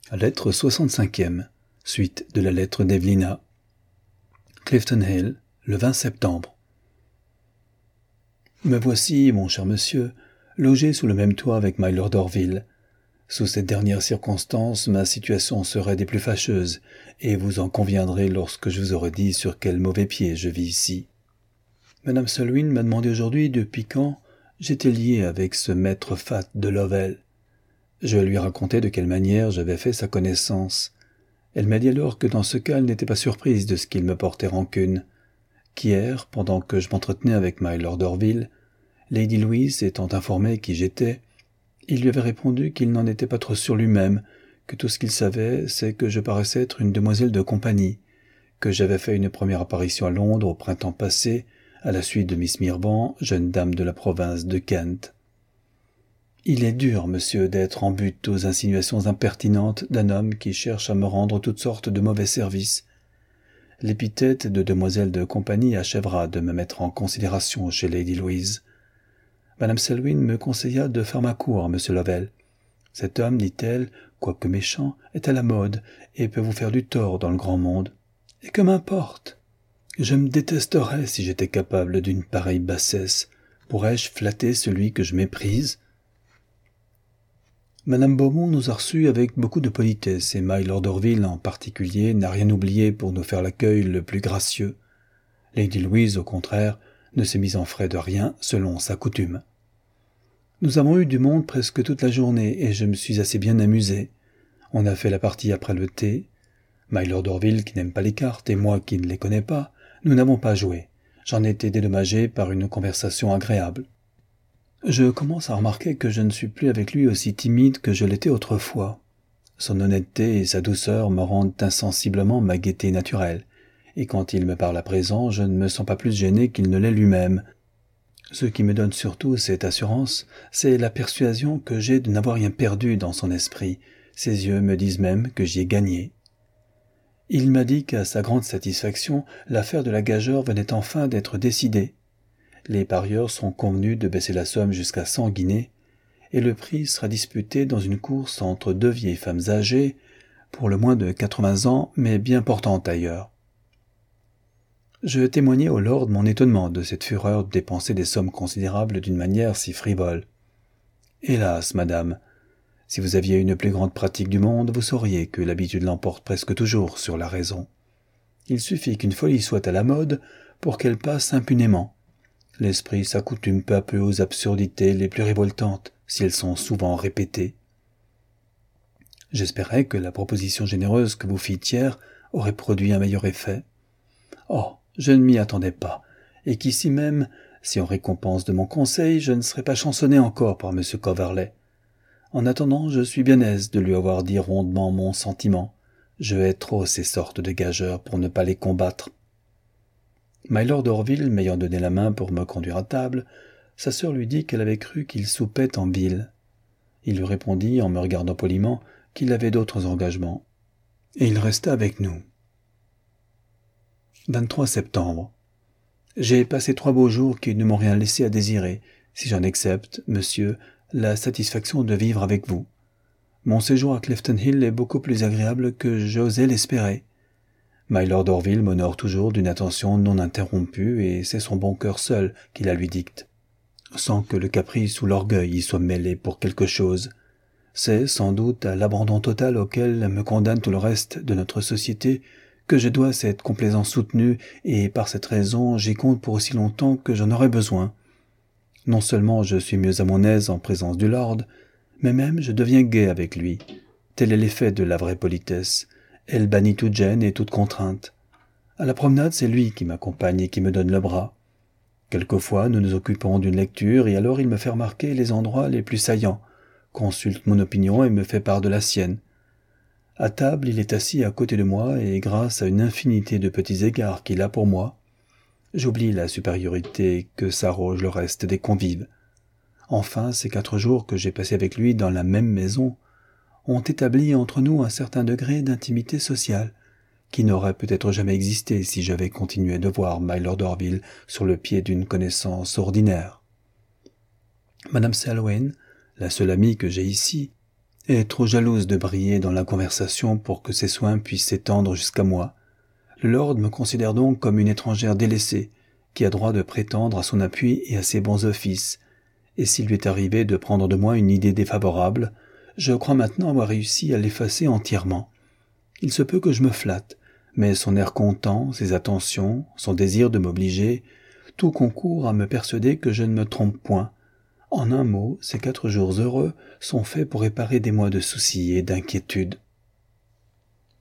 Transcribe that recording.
Lettre 65e, suite de la lettre d'Evelina. Clifton Hill, le 20 septembre. Me voici, mon cher monsieur, logé sous le même toit avec Mylord d'Orville. Sous cette dernière circonstance, ma situation serait des plus fâcheuses, et vous en conviendrez lorsque je vous aurai dit sur quel mauvais pied je vis ici. Madame Selwyn m'a demandé aujourd'hui depuis quand j'étais lié avec ce maître fat de Lovell. Je lui racontai de quelle manière j'avais fait sa connaissance. Elle m'a dit alors que dans ce cas, elle n'était pas surprise de ce qu'il me portait rancune, qu'hier, pendant que je m'entretenais avec Mylord d'Orville, Lady Louise étant informée qui j'étais, il lui avait répondu qu'il n'en était pas trop sûr lui-même, que tout ce qu'il savait, c'est que je paraissais être une demoiselle de compagnie, que j'avais fait une première apparition à Londres au printemps passé, à la suite de Miss Mirban, jeune dame de la province de Kent. Il est dur, monsieur, d'être en butte aux insinuations impertinentes d'un homme qui cherche à me rendre toutes sortes de mauvais services. L'épithète de demoiselle de compagnie achèvera de me mettre en considération chez Lady Louise. Madame Selwyn me conseilla de faire ma cour à monsieur Lovell. Cet homme, dit-elle, quoique méchant, est à la mode et peut vous faire du tort dans le grand monde. Et que m'importe? Je me détesterais si j'étais capable d'une pareille bassesse. Pourrais-je flatter celui que je méprise? Madame Beaumont nous a reçus avec beaucoup de politesse, et Mylord d'Orville en particulier n'a rien oublié pour nous faire l'accueil le plus gracieux. Lady Louise, au contraire, ne s'est mise en frais de rien, selon sa coutume. Nous avons eu du monde presque toute la journée, et je me suis assez bien amusé. On a fait la partie après le thé. Mylord d'Orville, qui n'aime pas les cartes, et moi qui ne les connais pas, nous n'avons pas joué. J'en ai été dédommagé par une conversation agréable. Je commence à remarquer que je ne suis plus avec lui aussi timide que je l'étais autrefois. Son honnêteté et sa douceur me rendent insensiblement ma gaieté naturelle, et quand il me parle à présent, je ne me sens pas plus gêné qu'il ne l'est lui-même. Ce qui me donne surtout cette assurance, c'est la persuasion que j'ai de n'avoir rien perdu dans son esprit. Ses yeux me disent même que j'y ai gagné. Il m'a dit qu'à sa grande satisfaction, l'affaire de la gageure venait enfin d'être décidée. Les parieurs sont convenus de baisser la somme jusqu'à 100 guinées, et le prix sera disputé dans une course entre deux vieilles femmes âgées, pour le moins de 80 ans, mais bien portantes ailleurs. Je témoignai au lord mon étonnement de cette fureur de dépenser des sommes considérables d'une manière si frivole. Hélas, madame, si vous aviez une plus grande pratique du monde, vous sauriez que l'habitude l'emporte presque toujours sur la raison. Il suffit qu'une folie soit à la mode pour qu'elle passe impunément. L'esprit s'accoutume peu à peu aux absurdités les plus révoltantes, si elles sont souvent répétées. J'espérais que la proposition généreuse que vous fîtes hier aurait produit un meilleur effet. Oh, je ne m'y attendais pas, et qu'ici même, si en récompense de mon conseil, je ne serais pas chansonné encore par M. Coverley. En attendant, je suis bien aise de lui avoir dit rondement mon sentiment. Je hais trop ces sortes de gageurs pour ne pas les combattre. Mylord d'Orville m'ayant donné la main pour me conduire à table, sa sœur lui dit qu'elle avait cru qu'il soupait en ville. Il lui répondit, en me regardant poliment, qu'il avait d'autres engagements. Et il resta avec nous. 23 septembre. J'ai passé 3 beaux jours qui ne m'ont rien laissé à désirer, si j'en accepte, monsieur, la satisfaction de vivre avec vous. Mon séjour à Clifton Hill est beaucoup plus agréable que j'osais l'espérer. Mylord d'Orville m'honore toujours d'une attention non interrompue, et c'est son bon cœur seul qui la lui dicte, sans que le caprice ou l'orgueil y soient mêlés pour quelque chose. C'est sans doute à l'abandon total auquel me condamne tout le reste de notre société que je dois cette complaisance soutenue, et par cette raison j'y compte pour aussi longtemps que j'en aurai besoin. Non seulement je suis mieux à mon aise en présence du lord, mais même je deviens gai avec lui. Tel est l'effet de la vraie politesse. Elle bannit toute gêne et toute contrainte. À la promenade, c'est lui qui m'accompagne et qui me donne le bras. Quelquefois, nous nous occupons d'une lecture, et alors il me fait remarquer les endroits les plus saillants, consulte mon opinion et me fait part de la sienne. À table, il est assis à côté de moi, et grâce à une infinité de petits égards qu'il a pour moi, j'oublie la supériorité que s'arroge le reste des convives. Enfin, ces 4 jours que j'ai passés avec lui dans la même maison ont établi entre nous un certain degré d'intimité sociale, qui n'aurait peut-être jamais existé si j'avais continué de voir Mylord d'Orville sur le pied d'une connaissance ordinaire. Madame Selwyn, la seule amie que j'ai ici, est trop jalouse de briller dans la conversation pour que ses soins puissent s'étendre jusqu'à moi. Le lord me considère donc comme une étrangère délaissée, qui a droit de prétendre à son appui et à ses bons offices, et s'il lui est arrivé de prendre de moi une idée défavorable, je crois maintenant avoir réussi à l'effacer entièrement. Il se peut que je me flatte, mais son air content, ses attentions, son désir de m'obliger, tout concourt à me persuader que je ne me trompe point. En un mot, ces 4 jours heureux sont faits pour réparer des mois de soucis et d'inquiétude.